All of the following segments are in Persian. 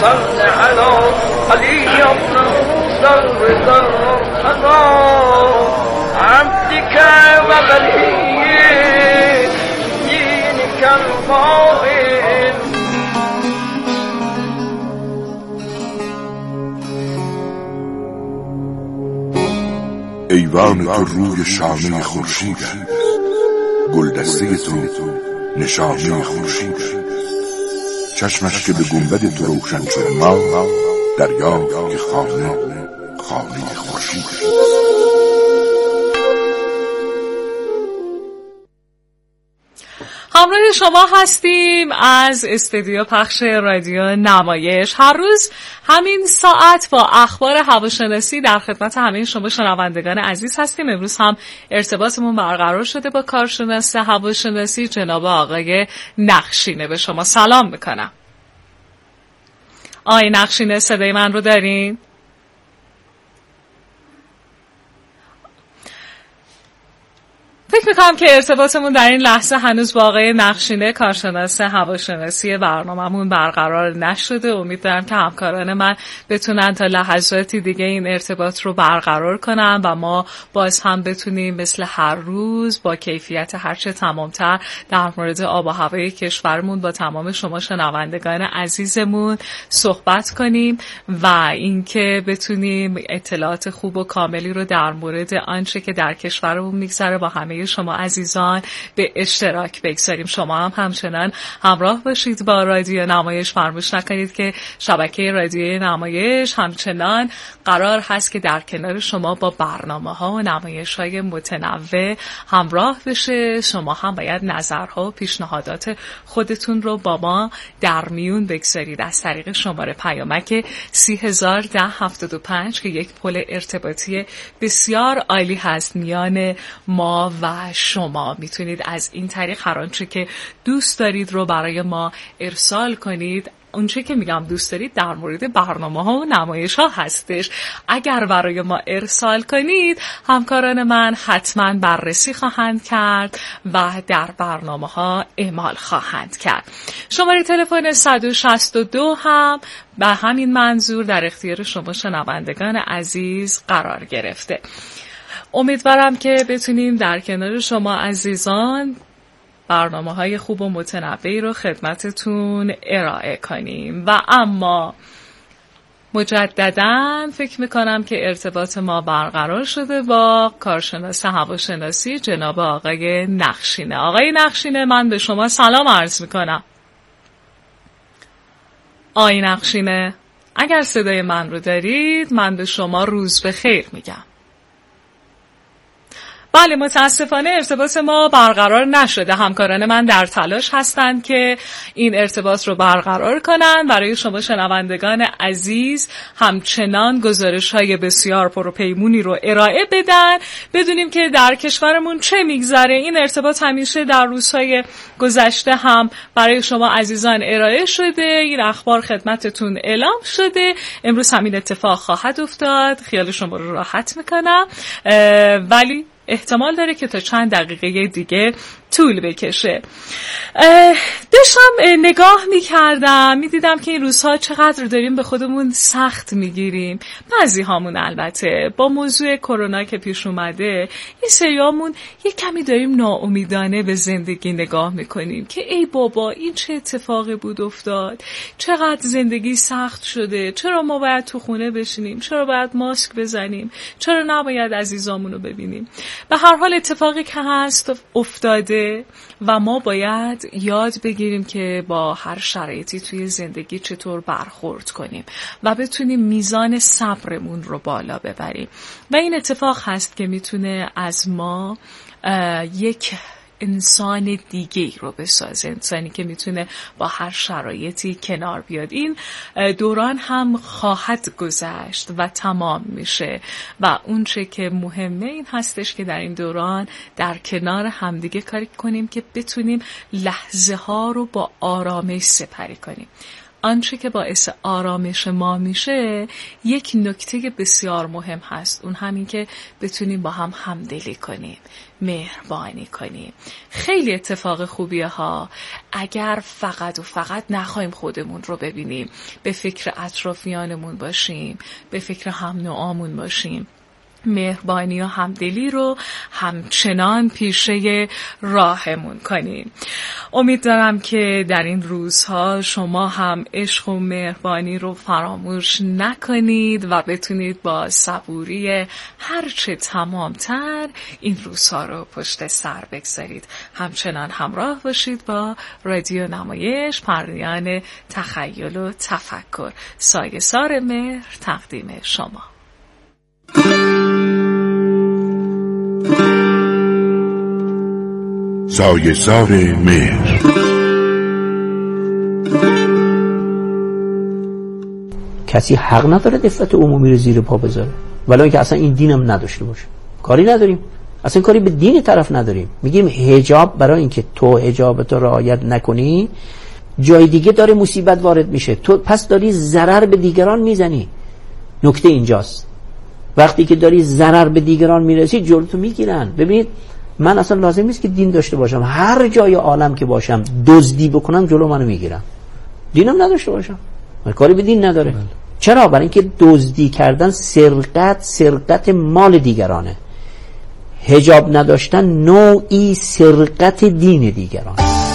صل على علی ابن موسی الرضا عبدك وولي دينك القائم. ایوان تو روی شانه خورشید است، گلدسته تو نشانه خورشید است. چشمش که به گنبد تو روشن شد ما دریا که خانه خورشید است. همراه شما هستیم از استودیو پخش رادیو نمایش. هر روز همین ساعت با اخبار هواشناسی در خدمت همه شما شنوندگان عزیز هستیم. امروز هم ارتباطمون برقرار شده با کارشناس هواشناسی جناب آقای نقشینه. به شما سلام میکنم. آقای نقشینه صدای من رو دارین؟ فکر میکنم که ارتباطمون در این لحظه هنوز با آقای نقشینه کارشناس هواشناسی برنامه‌مون برقرار نشده. امید دارم که همکاران من بتونن تا لحظاتی دیگه این ارتباط رو برقرار کنن و ما باز هم بتونیم مثل هر روز با کیفیت هرچه تمامتر در مورد آب و هوای کشورمون با تمام شما شنوندگان عزیزمون صحبت کنیم و اینکه بتونیم اطلاعات خوب و کاملی رو در مورد آنچه که در کشورمون میگذره با همه شما عزیزان به اشتراک بگذاریم. شما هم همچنان همراه باشید با رادیو نمایش. فراموش نکنید که شبکه رادیو نمایش همچنان قرار هست که در کنار شما با برنامه‌ها و نمایش‌های متنوع همراه بشه. شما هم باید نظرها و پیشنهادات خودتون رو با ما در میون بگذارید از طریق شماره پیامک 301075 که یک پل ارتباطی بسیار عالی هست میان ما و شما. میتونید از این طریق هر آنچه که دوست دارید رو برای ما ارسال کنید. اونچه که میگم دوست دارید در مورد برنامه ها و نمایش ها هستش. اگر برای ما ارسال کنید همکاران من حتما بررسی خواهند کرد و در برنامه ها اعمال خواهند کرد. شماره تلفن 162 هم به همین منظور در اختیار شما شنوندگان عزیز قرار گرفته. امیدوارم که بتونیم در کنار شما عزیزان برنامه‌های خوب و متنوعی رو خدمتتون ارائه کنیم. و اما مجدداً فکر میکنم که ارتباط ما برقرار شده با کارشناس هواشناسی جناب آقای نقشینه. آقای نقشینه من به شما سلام عرض میکنم. آقای نقشینه اگر صدای من رو دارید من به شما روز بخیر میگم. بله متاسفانه ارتباط ما برقرار نشده. همکاران من در تلاش هستند که این ارتباط رو برقرار کنن. برای شما شنوندگان عزیز همچنان گزارش‌های بسیار پرپیمونی رو ارائه بدن. بدونیم که در کشورمون چه میگذره. این ارتباط همیشه در روزهای گذشته هم برای شما عزیزان ارائه شده. این اخبار خدمتتون اعلام شده. امروز همین اتفاق خواهد افتاد. خیال شما رو راحت میکنم. ولی احتمال داره که تا چند دقیقه دیگه طول بکشه. داشتم نگاه میکردم میدیدم که این روزها چقدر داریم به خودمون سخت میگیریم. بعضی هامون البته با موضوع کرونا که پیش اومده این سریامون یک کمی داریم ناامیدانه به زندگی نگاه میکنیم که ای بابا این چه اتفاقی بود افتاد، چقدر زندگی سخت شده، چرا ما باید تو خونه بشینیم، چرا باید ماسک بزنیم، چرا نباید عزیزامونو ببینیم. به هر حال اتفاقی که هست افتاده و ما باید یاد بگیریم که با هر شرایطی توی زندگی چطور برخورد کنیم و بتونیم میزان صبرمون رو بالا ببریم. و این اتفاق هست که میتونه از ما یک انسان دیگه رو بسازه، انسانی که میتونه با هر شرایطی کنار بیاد. این دوران هم خواهد گذشت و تمام میشه و اون چه که مهمه این هستش که در این دوران در کنار همدیگه کاری کنیم که بتونیم لحظه ها رو با آرامش سپری کنیم. آنچه که باعث آرامش ما میشه یک نکته بسیار مهم هست، اون همین که بتونیم با هم همدلی کنیم، مهربانی کنیم. خیلی اتفاق خوبیه ها اگر فقط و فقط نخوایم خودمون رو ببینیم، به فکر اطرافیانمون باشیم، به فکر هم نوعامون باشیم. مهربانی و همدلی رو همچنان پیشه راهمون کنیم. امید دارم که در این روزها شما هم عشق و مهربانی رو فراموش نکنید و بتونید با صبوری هرچه تمامتر این روزها رو پشت سر بگذارید. همچنان همراه باشید با رادیو نمایش، پردیان تخیل و تفکر. سایه‌سار مهر تقدیم شما. سایه‌سار مهر. کسی حق نداره دفعت عمومی رو زیر پا بذاره، ولی اینکه اصلا این دینم نداشته باشه. کاری نداریم، اصلا کاری به دین طرف نداریم. میگیم حجاب، برای اینکه تو حجابتو رعایت نکنی جای دیگه داره مصیبت وارد میشه، تو پس داری ضرر به دیگران میزنی. نکته اینجاست، وقتی که داری ضرر به دیگران میرسی جلوتو میگیرن. ببینید من اصلا لازم نیست که دین داشته باشم، هر جای عالم که باشم دزدی بکنم جلو منو میگیرن، دینم نداشته باشم، من کاری به دین نداره. چرا؟ برای اینکه دزدی کردن سرقت مال دیگرانه. حجاب نداشتن نوعی سرقت دین دیگران.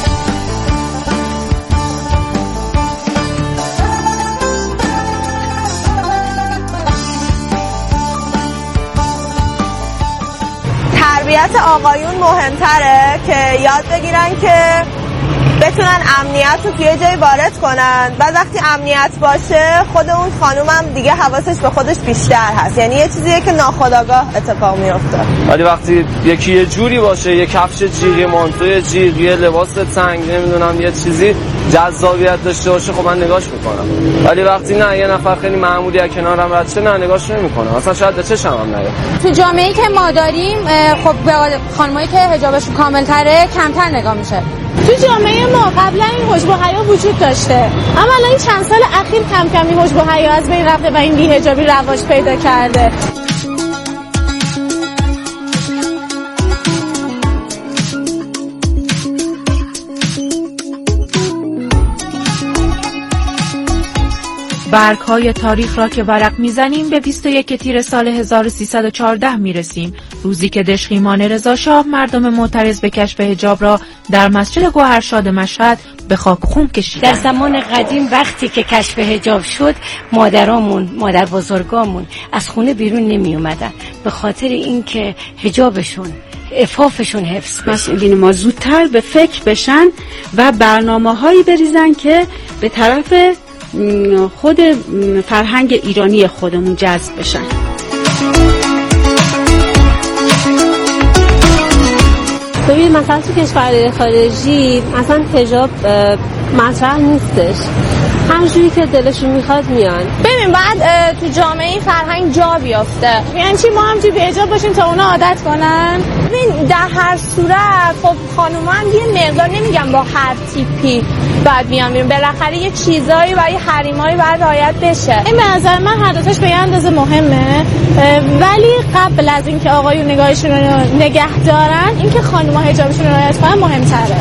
تربیت آقایون مهمتره که یاد بگیرن که بتونن امنیت رو توی جای وارد کنن و وقتی امنیت باشه خود اون خانومم دیگه حواسش به خودش بیشتر هست. یعنی یه چیزیه که ناخودآگاه اتفاق میفته. ولی وقتی یکی یه جوری باشه، یه کفش جیغی، مانتوی جیغی، یه لباس تنگ، نمیدونم یه چیزی جذابیت داشته باشه، خب من نگاش میکنم. ولی وقتی نه یه نفر خیلی معمولی از کنارم رد شه، نه نگاش نمیکنم، اصلا شاید به چشم هم نیاد. تو جامعه‌ای که ما داریم خب به خانمایی که حجابشون کامل‌تره کمتر نگاه میشه. تو جامعه ما قبلا این حجب و حیا وجود داشته، اما الان این چند سال اخیر کم کم این حجب و حیا از بین رفته و این بی‌حجابی رواج پیدا کرده. برگ‌های تاریخ را که ورق می‌زنیم به 21 تیر سال 1314 می‌رسیم، روزی که دشخیمان رضاشاه مردم معترض به کشف حجاب را در مسجد گوهرشاد مشهد به خاک خون کشیدند. در زمان قدیم وقتی که کشف حجاب شد، مادر بزرگامون از خونه بیرون نمی اومدن به خاطر اینکه حجابشون، عفافشون حفظ بشه. مسئولین ما زودتر به فکر بشن و برنامه‌هایی بریزن که به طرف خود فرهنگ ایرانی خودمون جذب بشن. ببین مثلا تو کشورهای خارجی مثلا حجاب مطرح نیستش، همونجوری که دلشون میخواد میان. ببین بعد تو جامعه این فرهنگ جا بیافته، یعنی چی ما هم توی حجاب باشیم تا اونا عادت کنن. ببین در هر صورت خب خانوما هم یه مقدار، نمیگم با هر تیپی بعد بیان بیرون، بالاخره یه چیزایی و یه حریمایی باید رعایت بشه. این به نظر من هر دوتاش به یه اندازه مهمه، ولی قبل از اینکه آقایون نگاهشون رو نگه دارن، اینکه خانوما حجابشون رو رعایت کنن مهم‌تره.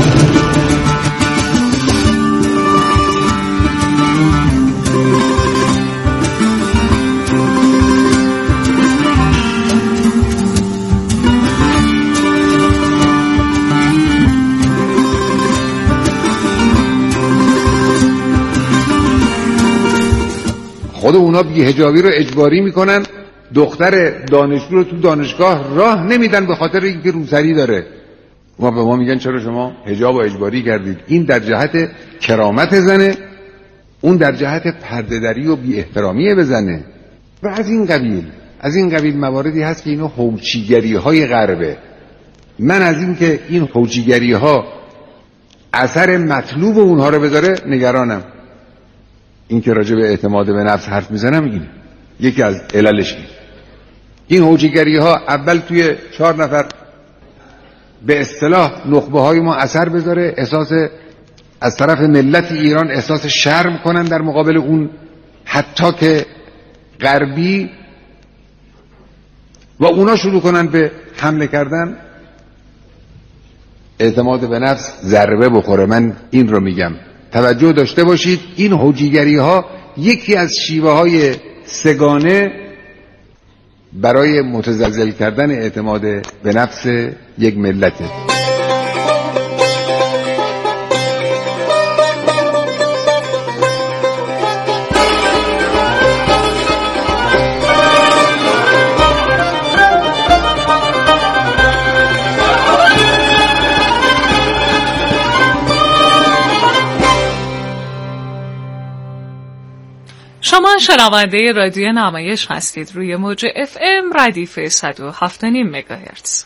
خود اونا بی‌حجابی رو اجباری میکنن، دختر دانشجو رو تو دانشگاه راه نمیدن به خاطر اینکه روسری داره. ما به ما میگن چرا شما حجاب رو اجباری کردید؟ این در جهت کرامت زنه، اون در جهت پرده‌دری و بی احترامی بزنه. و از این قبیل مواردی هست که اینو هوچیگری های غربه. من از این که این هوچیگری ها اثر مطلوب اونها رو بذاره نگرانم. این که راجع به اعتماد به نفس حرف میزنم اینه یکی از عللش. این هوچیگری ها اول توی 4 نفر به اصطلاح نخبه های ما اثر بذاره، احساس از طرف ملت ایران احساس شرم کنن در مقابل اون حتی که غربی و اونا شروع کنن به حمله کردن، اعتماد به نفس ضربه بخوره. من این رو میگم، توجه داشته باشید، این هوجیگری ها یکی از شیوه های سگانه برای متزلزل کردن اعتماد به نفس یک ملته. شما شنونده رادیو نمایش هستید روی موج FM ردیف 107.5 مگاهرتز.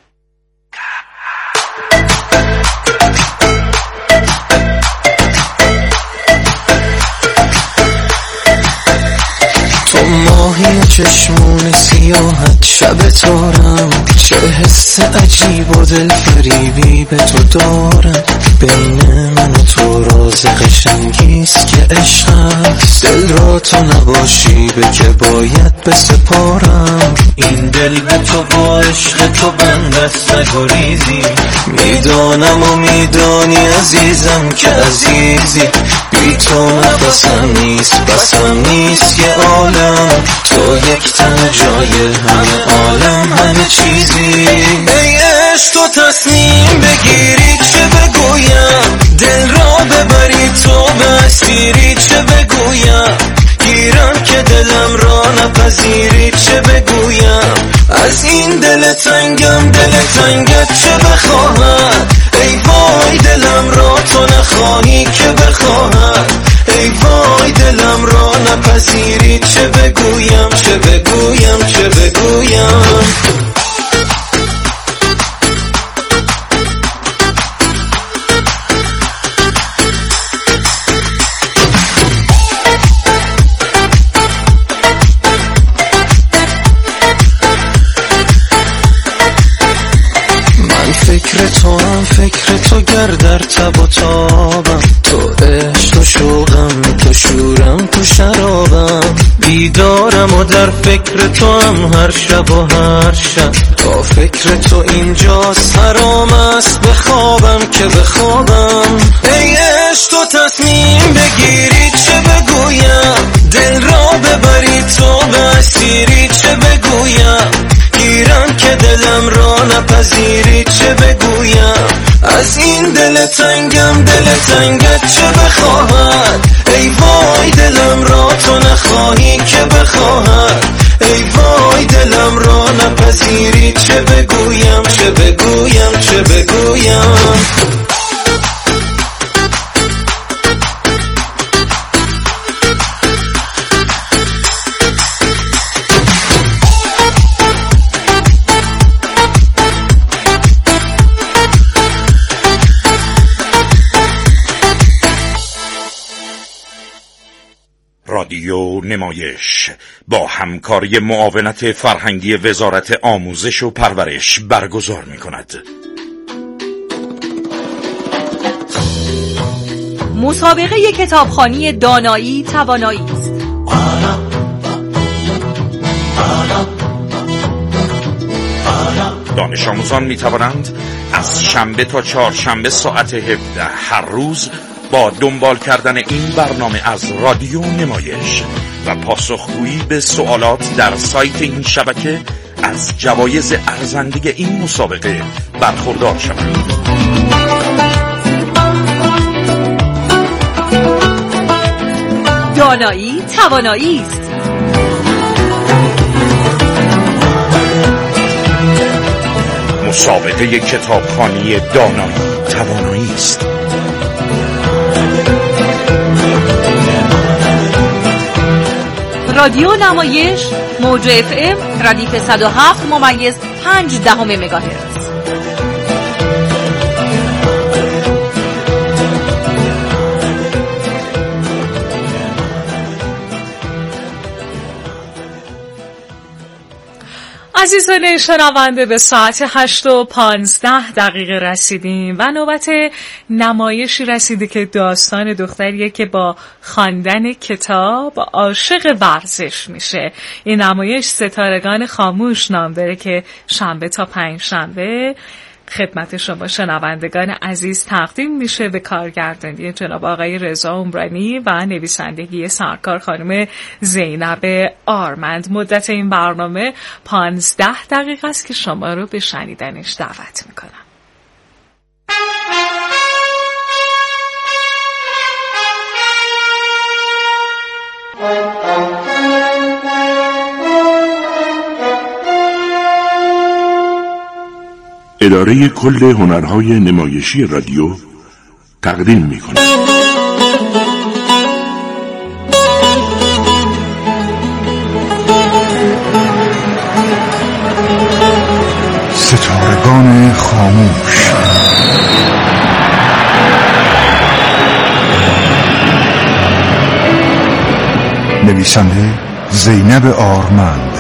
تو ماهی چشمون سیاحت شب تارم، چه حس عجیب و دل فریبی به تو دارم. بین من و تو راز قشنگیست که عشق هست، دل را تو نباشی به که باید بسپارم. این دل به تو با عشق تو بندست نگریزی، میدانم و میدانی عزیزم که عزیزی. بی تو نفسم نیست، بسم نیست یه عالم، تو یک تن جای همه عالم همه چیزی. ای عشق تو تصمیم بگیری چه بگویم، دل را ببری تو به اسیری چه بگویم. گیرم که دلم را نپذیری چه بگویم. از این دل تنگم دل تنگت چه بخواهد. ای وای دلم را تو نخواهی که بخواهد. ای وای دلم را نپذیری چه بگویم چه بگویم چه بگویم. فکر تو گر در تب و تابم، تو عشق تو شوقم تو شورم تو شرابم. بیدارم و در فکر تو هم هر شب و هر شب، با فکر تو اینجاست حرام است بخوابم که بخوابم. ای عشق تو تصمیم بگیری چه بگویم، دل را ببری تو به اسیری چه بگویم. گیرم که دلم را نپذیری چه بگویم. از این دل تنگم دل تنگت چه بخواهد. ای وای دلم را تو نخواهی که بخواهد. ای وای دلم را نپذیری چه بگویم چه بگویم چه بگویم. رادیو نمایش با همکاری معاونت فرهنگی وزارت آموزش و پرورش برگزار می‌کند. مسابقه کتابخوانی دانایی توانایی است. دانش آموزان می‌توانند از شنبه تا چهارشنبه ساعت 17 هر روز با دنبال کردن این برنامه از رادیو نمایش و پاسخگویی به سوالات در سایت این شبکه از جوایز ارزنده این مسابقه برخوردار شوند. دانایی توانایی است. مسابقه کتابخوانی دانایی توانایی است. رادیو نمایش موج FM ردیف 107.5 مگاهرتز. عزیزان شنونده، به ساعت 8:15 رسیدیم و نوبت نمایشی رسیده که داستان دختریه که با خواندن کتاب عاشق ورزش میشه. این نمایش ستارگان خاموش نام داره که شنبه تا پنجشنبه خدمت شما شنوندگان عزیز تقدیم میشه به کارگردانی جناب آقای رضا عمرانی و نویسندگی سرکار خانم زینب آرمند. مدت این برنامه 15 است که شما رو به شنیدنش دعوت میکنم. اداره کل هنرهای نمایشی رادیو تقدیم می‌کند. ستارگان خاموش. نویسنده زینب آرمند.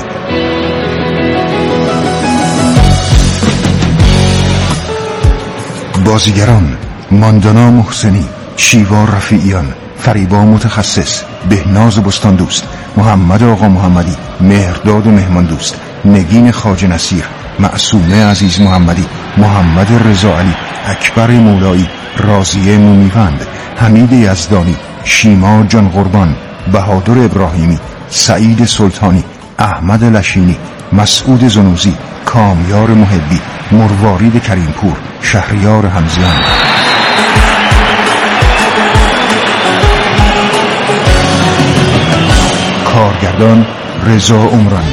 بازیگران: ماندانا محسنی، شیوا رفیعیان، فریبا متخصص، بهناز بستان دوست، محمد آقا محمدی، مهرداد مهمان دوست، نگین خواجه نصیر، معصومه عزیز محمدی، محمد رضا علی، اکبر مولایی، راضیه مومیوند، حمید یزدانی، شیما جان قربان، بهادر ابراهیمی، سعید سلطانی، احمد لشینی، مسعود زنوزی، کامیار محبی، مروارید کریمپور، شهریار حمزیان. کارگردان رضا عمرانی.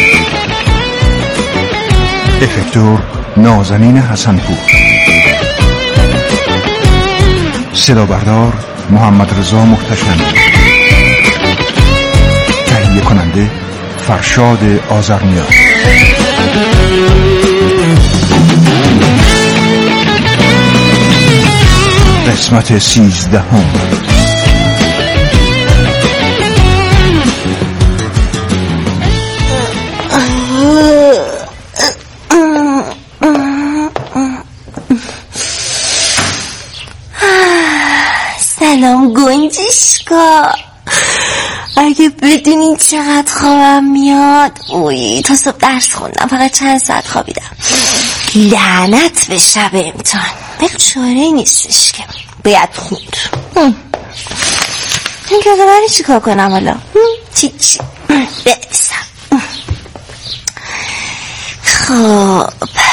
افکتور نازنین حسنپور. صدا بردار محمد رضا محتشم. تهیه کننده فرشاد آذرنیا. قسمت 13. سلام گنجشکا، اگه بدونی چقدر خوابم میاد. اوی تا صبح درس خوندم، فقط چند ساعت خوابیدم. لعنت به شب امتحان، ولی چاره نیستش که باید خوند. این که من چی کار کنم حالا؟ چی بنویسم؟ خب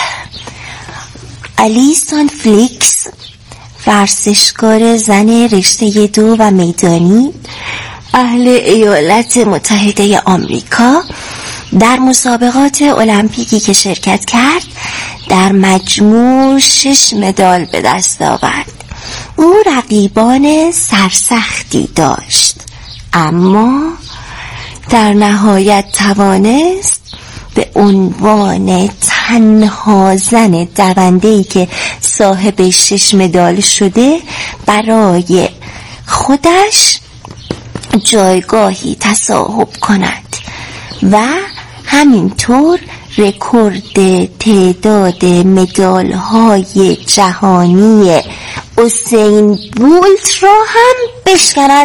الیسون فلیکس، ورزشکار زن رشته 2 و میدانی، اهل ایالات متحده آمریکا، در مسابقات المپیکی که شرکت کرد در مجموع 6 مدال به دست آورد. او رقیبان سرسختی داشت، اما در نهایت توانست به عنوان تنها زن دونده‌ای که صاحب 6 مدال شده برای خودش جایگاهی تصاحب کند و همینطور رکورد تعداد مدال‌های جهانی اسین بولت را هم بشکند.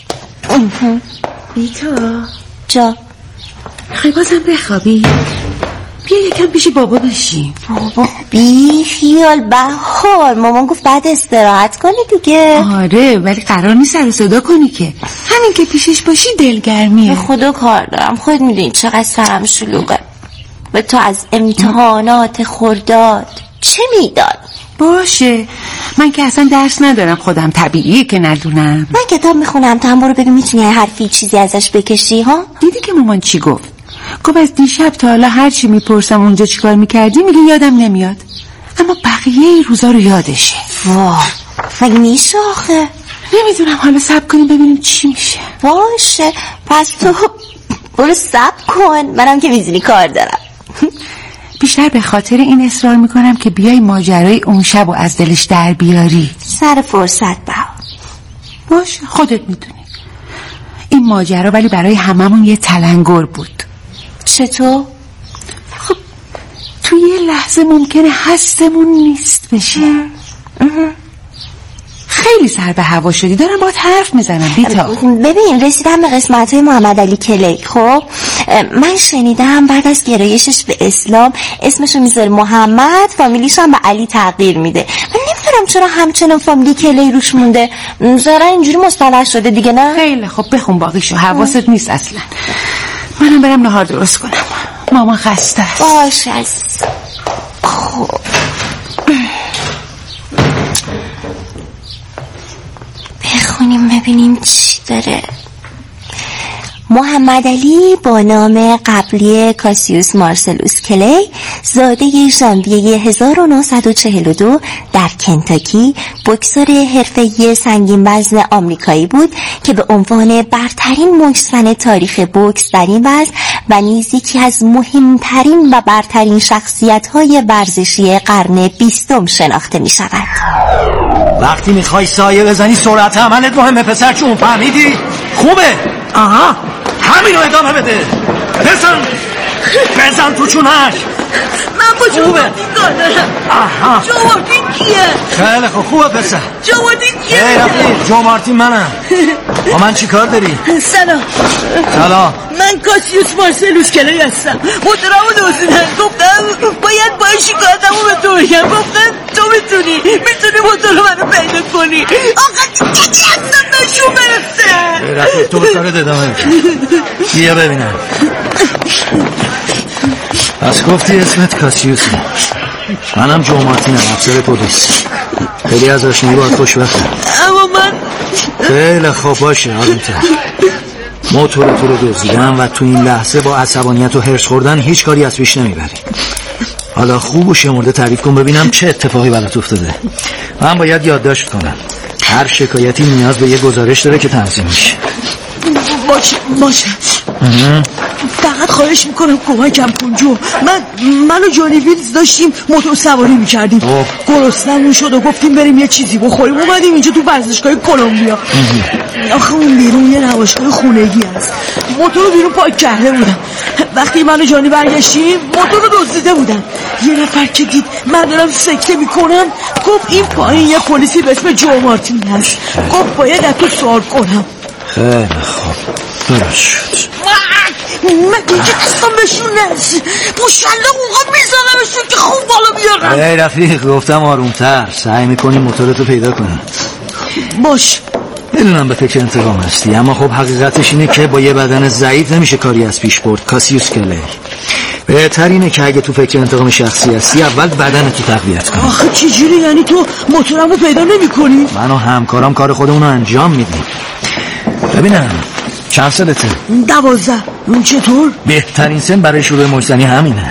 بیتا جا خیلی بازم بخوابی؟ بیا یکم پیش بابا بشیم. بابا بی خیال بهار، مامان گفت بعد استراحت کنی دیگه. آره ولی قرار نیست سر صدا کنی که، همین که پیشش باشی دلگرمیه. به خدا کار دارم، خود میدونی چقدر سرم شلوغه. به تو از امتحانات خرداد چه میداد؟ باشه، من که اصلا درس ندارم، خودم طبیعیه که ندونم. من کتاب میخونم، تا هم برو ببین میتونی حرفی چیزی ازش بکشی ها؟ دیدی که مامان چی گفت؟ گفت از دیشب تا حالا هر چی میپرسم اونجا چیکار میکردی میگه یادم نمیاد، اما بقیه روزا رو یادشه. واه مگه میشه آخه؟ نمیدونم، حالا صبر کنیم ببینیم چی میشه. باشه پس تو برو صبر کن، منم که میزونی کار دارم. بیشتر به خاطر این اصرار میکنم که بیای ماجرای اون شب و از دلش در بیاری. سر فرصت باشه، خودت میدونی این ماجرا ولی برای هممون یه تلنگر بود. چطور؟ خب توی یه لحظه ممکنه هستمون نیست بشه. خیلی سر به هوا شدی، دارم باهات حرف میزنم بیتا. ببین رسیدم به قسمت‌های محمد علی کلی. خب من شنیدم بعد از گرایشش به اسلام اسمشو میذاره محمد، فامیلیش هم به علی تغییر میده. من نمیدونم چرا همچنان فامیلی کلی روش مونده. ذرا اینجوری مصطلح شده دیگه نه؟ خیلی خب بخون باقیشو، حواست نیست اصلا. منم برم نهار درست کنم، مامان خسته است. باشه عزیزم. خب بخونیم ببینیم چی داره. محمد علی با نام قبلی کاسیوس مارسلوس کلی، زاده ژانویه 1942 در کنتاکی، بوکسور حرفه‌ای سنگین وزن آمریکایی بود که به عنوان برترین مکسن تاریخ بوکس در این وزن و نیز یکی از مهمترین و برترین شخصیت‌های ورزشی قرن 20 شناخته می‌شود. وقتی میخوای سایه بزنی سرعت عملت مهمه پسر جون، فهمیدی؟ خوبه؟ آها همین رو ادامه بده. بزن تو چونش. من با جوماردین کار دارم. آها جوماردین کیه؟ خیلی خوبه پسر. جوماردین کیه؟ ای رفیق جوماردین منم. با من چی کار داری؟ سلام. من کاسیوس مارسلوس کلی هستم. موتورمو دزدیدن، گفتم باید با شکایتمو به تو بگم. گفتن تو میتونی موتور منو پیدا کنی. آقا دیگه اصلا بهشون برسه. ای رفیق تو به کارت ادامه بیا ببینم. پس گفتی اسمت کاسیوسه، منم جومارتینم، افسر پلیس. خیلی از آشنایی باید خوشبختم. اما من خیلی خوب باشه آرومتر. موتور تو رو دزدیدم و تو این لحظه با عصبانیت و هرس خوردن هیچ کاری از پیش نمیبری. حالا خوب و شمرده تعریف کن ببینم چه اتفاقی برات افتاده. من باید یادداشت کنم. هر شکایتی نیاز به یه گزارش داره که تنظیم میشه. باشه فقط خواهش میکنم کمکم کن جو. من و جانی ویلز داشتیم موتور سواری میکردیم، گرسنمون شد و گفتیم بریم یه چیزی بخوریم. اومدیم اینجا تو ورزشگاه کلمبیا. آخه اون بیرون یه نمایشگاه خونگی هست. موتور رو بیرون پارک کرده بودم. وقتی من و جانی برگشتیم موتور رو دزدیده بودن. یه نفر که دید من دارم سکته میکنم گفت این پایین یه پلیسی به اسم جو مارتین هست. گفت باید از تو سوال کنم. خیلی خوب درست شد. من دیگه اصلا بهشون نرسی مشالله اونها میزنمشون که خوب بالا بیارم. ای رفیق گفتم آرومتر. سعی میکنی موتورتو پیدا کنم. باش میدونم به فکر انتقام هستی، اما خب حقیقتش اینه که با یه بدن ضعیف نمیشه کاری از پیش برد. کاسیوس کلی بهتر اینه که اگه تو فکر انتقام شخصی هستی اول بدنتو تقویت کنی. آخه چجوری؟ یعنی تو موتورمو پیدا نمی کنی؟ من و همکارام کار خودمونو انجام میدیم. ببینم چند سالته؟ 12. چطور؟ بهترین سن برای شروع مشتنی همینه.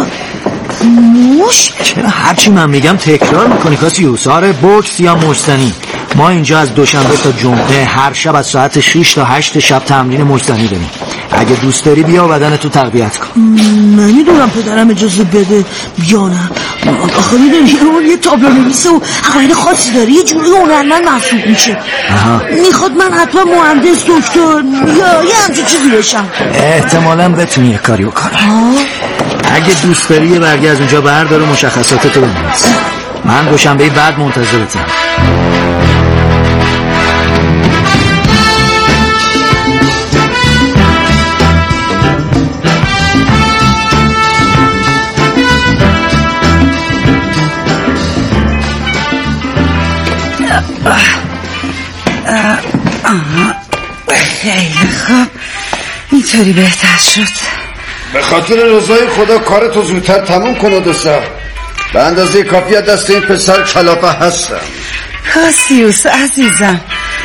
موش؟ چرا هرچی من میگم تکرار میکنی کاسیوس؟ آره بوکس یا مشتنی. ما اینجا از دوشنبه تا جمعه هر شب از ساعت 6 تا 8 شب تمرین مشتنی داریم. اگه دوست داری بیا و بدنتو تقویت کن. نمیدونم پدرم اجازه بده یا نه. آخه میدونی اون یه تابلو نویسه و عقاید خاصی داره، یه جوری هنرمند محسوب میشه. میخواد من حتما مهندس دکتر یا یه همچین چیزی بشم. احتمالاً بتونی یه کاری بکنی. اگه دوست داری یه برگه از اونجا بردار و مشخصاتتو بنویس. من دوشنبه بعد منتظرتم. خیلی خوب اینطوری بهتر شد. به خاطر رضای خدا کارتو زودتر تموم کنه دوستا. به اندازه کافی دست این پسر کلافه هستم. کاسیوس عزیزم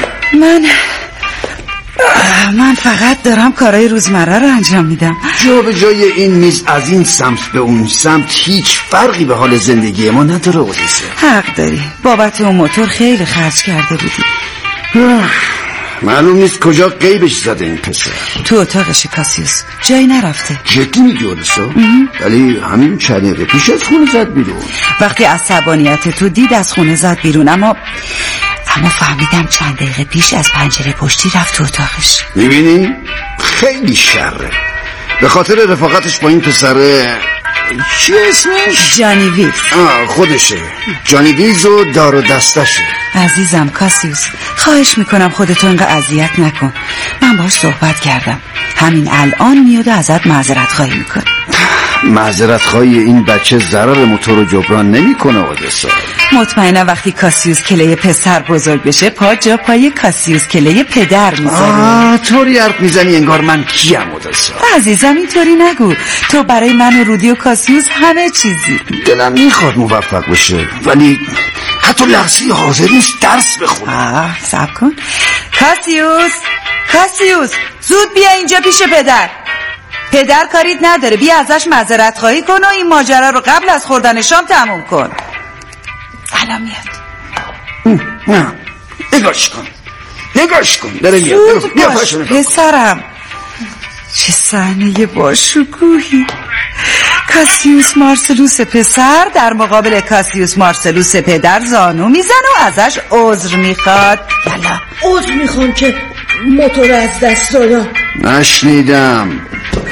من فقط دارم کارهای روزمره رو انجام میدم. جا به جای این میز از این سمت به اون سمت هیچ فرقی به حال زندگی ما نداره. اودیسه حق داری، بابت اون موتور خیلی خرج کرده بودی. معلوم نیست کجا قیبش زده این پسر. تو اتاقش کاسیوس جایی نرفته. جدی میگی اودیسا؟ ولی همین چند دقیقه پیش از خونه زد بیرون. وقتی عصبانیت تو دید از خونه زد بیرون، اما فهمیدم چند دقیقه پیش از پنجره پشتی رفت تو اتاقش. میبینی؟ خیلی شره. به خاطر رفاقتش با این پسره چی اسمش؟ جانی ویلز. خودشه. جانی ویلز و دار و دستشه. عزیزم کاسیوس، خواهش میکنم خودتو اینقدر اذیت نکن. من باش صحبت کردم، همین الان میاد و ازت معذرت خواهی میکنه. معذرت خواهی این بچه ضرر موتور رو جبران نمیکنه اودسا. مطمئنم وقتی کاسیوس کله پسر بزرگ بشه پا جا پای کاسیوس کله پدر میذاره. طوری حرف میزنی انگار من کیم اودسا. عزیزم اینطوری نگو، تو برای من و رودی و کاسیوس همه چیزی. دلم میخواد موفق بشه ولی حتی لحظه حاضر نیست درس بخونه. صبر کن. کاسیوس زود بیا اینجا پیش پدر کاریت نداره، بیا ازش معذرت خواهی کن و این ماجرا رو قبل از خوردن شام تموم کن. الان میاد. نه نگاش کن داره میاد. بیا پسرم، چه صحنه باشکوهی. کاسیوس مارسلوس پسر در مقابل کاسیوس مارسلوس پدر زانو میزن و ازش عذر میخواد. یلا عذر میخوام که موتور از دست دادم. نشنیدم.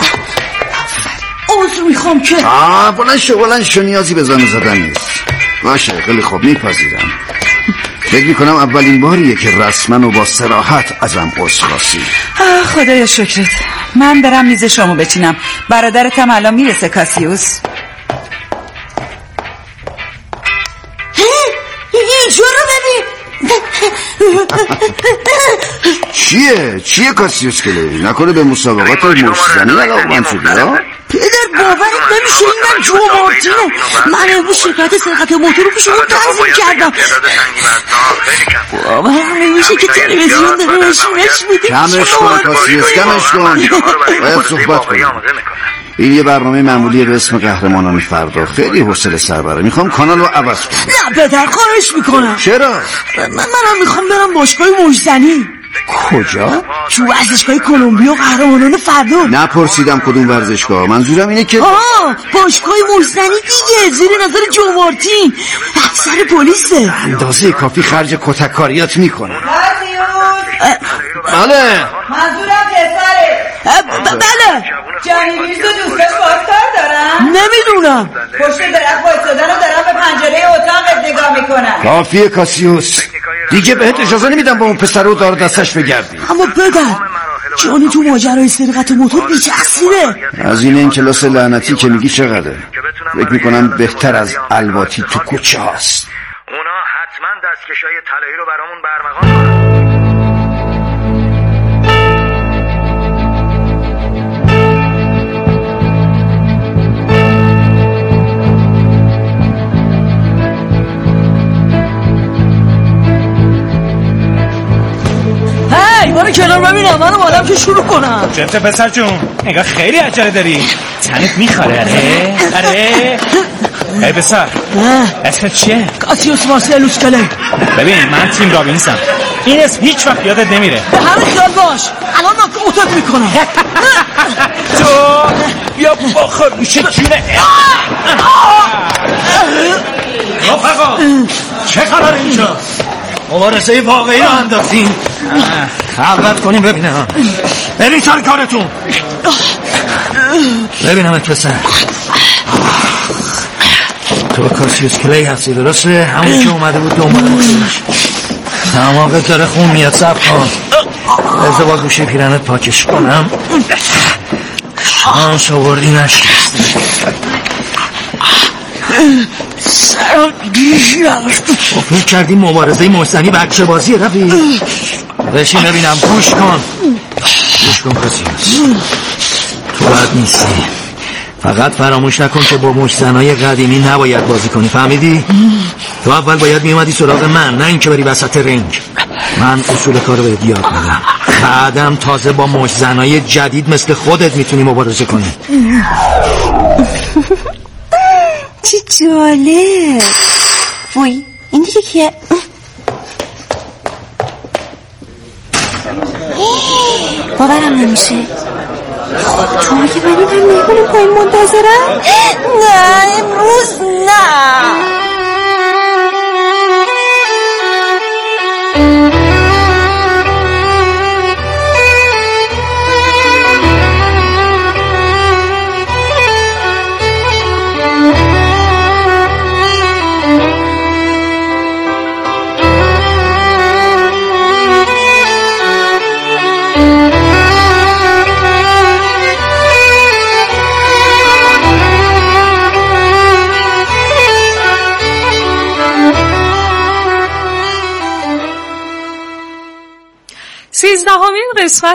عذر میخوام که بلند شو نیازی به زانو زدن نیست. باشه خیلی خوب میپذیرم. فکر میکنم اولین باریه که رسما و با صراحت ازم عذر خواستی. خدایا شکرت. من برم میز شامو بچینم، برادرتم الان میرسه. کاسیوس اینجا رو ببین. چیه کاسیوس کلی؟ نکنه به مسابقات مشتزنی علاقمند شدی ها؟ پدر باورت نمیشه این من جو مارتینه. من امروز شرکت سرقت موتور رو پیش اون تنظیم کردم. باورم نمیشه که تلویزیون داره نشونش میده. کمش کن کاسیوس، کمش کن. باید صحبت کنیم. این یه برنامه معمولی به اسم قهرمانان فردا. خیلی حوصله سر بره. میخوام کانال رو عوض کنم. نه پدر خواهش میکنم. چرا؟ منم میخوام برم باشگاه موجزنی. کجا؟ تو ورزشگاه کلمبیا قهرمانان فردا. نپرسیدم کدوم ورزشگاه، منظورم اینه که باشگاه موجزنی دیگه، زیر نظر جو مارتین افسر پلیسه. اندازه کافی خرج کتککاریات میکنه. بله منظورم پسره. بله جانی ویلز و دوستاش باز کار دارن؟ نمیدونم. پشت درخت وایسادن و دارن به پنجره اتاقت نگاه میکنن. کافیه کاسیوس، دیگه بهت اجازه نمیدم با اون پسر رو دار دستش بگردی. اما پدر جانی تو ماجرای سرقت موتور بی‌تأثیره. از این کلاس لعنتی که میگی چقدره؟ فکر میکنم بهتر از الواتی تو کوچه هست. اونا حتما دستکشای طلایی رو برامون برمغان کنن. برو کنار ببینم منو آدم که شروع کنم. جفت پسر جون انگار خیلی عجله داری، تنت میخوره. آره ای پسر اسمت چیه؟ کاسیوس مارسلوس کلی. ببین من تیم رابینسم، این اسم هیچ وقت یادت نمیره. به همه خیال باش، الان من موتور میکنم. تو بیا بخور میشه جونه. رفقا چه خبر اینجا؟ مبارزه واقعی رو انداختین. خلوت کنیم ببینم. برین سر کارتون. ببینمت پسر، تو کاسیوس کلی هستی درسته؟ همون که اومده بود دنبال موتورش. دماغت داره خون میاد. صبر کن بذار با گوشه پیرنت پاکش کنم. شانس آوردی نشکستی. سرم گیشی نداشت. فکر کردی مبارزه محسنی بچه بازیه رفی؟ بشین ببینم. گوش کن کاسیوس، تو بد نیستی، فقط فراموش نکن که با مشتزنای قدیمی نباید بازی کنی، فهمیدی؟ تو اول باید میومدی سراغ من، نه اینکه بری وسط رنگ. من اصول کارو بهت یاد میدم، بعدم تازه با مشتزنای جدید مثل خودت میتونی مبارزه کنی. چه جالب. وای این دیگه کیه؟ باورم نمیشه. تو میگه من میکنه پایین منتظرم؟ نه امروز نه. 19مین قسمت